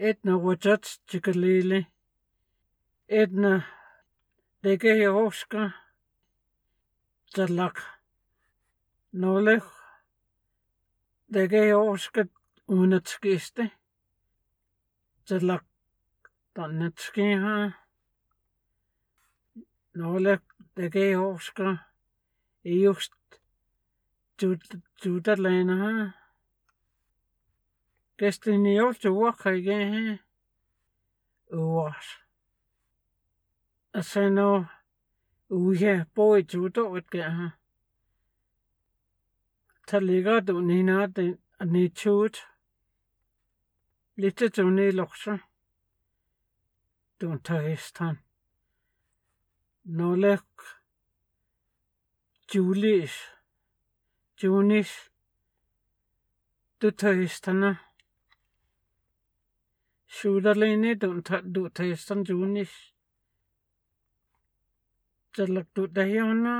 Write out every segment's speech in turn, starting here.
etna wajat chikalili, etna degeyoska, talak, nolek degeyoska unatskiste, talak tanatskiha, nolek degeyoska, just jutalena, Kestinio chuwakaige uwas. Aseno uye boy judo wetgeha. Taliga du nina de ni chut. Lite tuni loksa. Dun tahistan. Nolek Julis. Junis. Du tahistana. Shudalini du tahistan Junis. Jalak du dayona.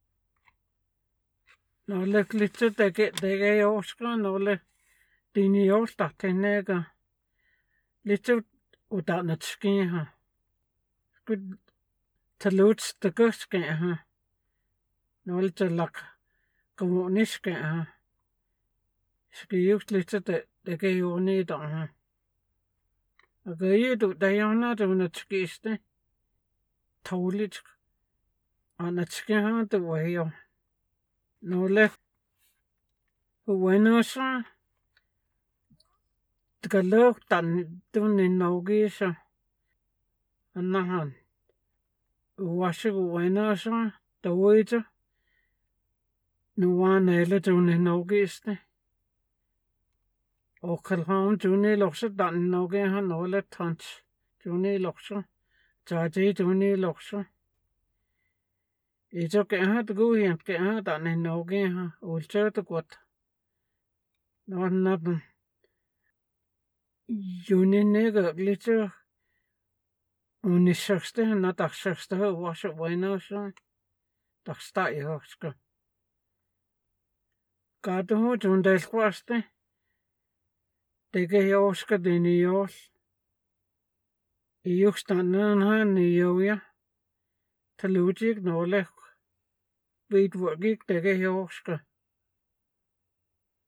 Nolek lite dege yoska. Nolek dini yosta tenega. Lite udanatskiha. Good taluts the guskaha. Nolek jalak kamunishkaha. Skiyuk lite dege yoni daha. Agayi du dayona du natskiste. Taulit anatskiha du wayo. Nolek uwenosa. Tgalok tan du ninogisa. Anahan. Uwasig uwenosa. Tawita. Nuwana ele du ninogiste. Okalham juni loksa dan nogeha nole tans. Juni loksa. Jaji juni loksa. Ijo keha tguyen keha dan nogeha. Ulcha tukwat. Nonnadan. Juni nega glitcha. Unishakste na takshakste washa wenosa. Taksta yoska. Kato jundelkwaste. Dege yoska dini yos. Iukstananha niyoya. Talujik nolek. Vidwagik dege yoska.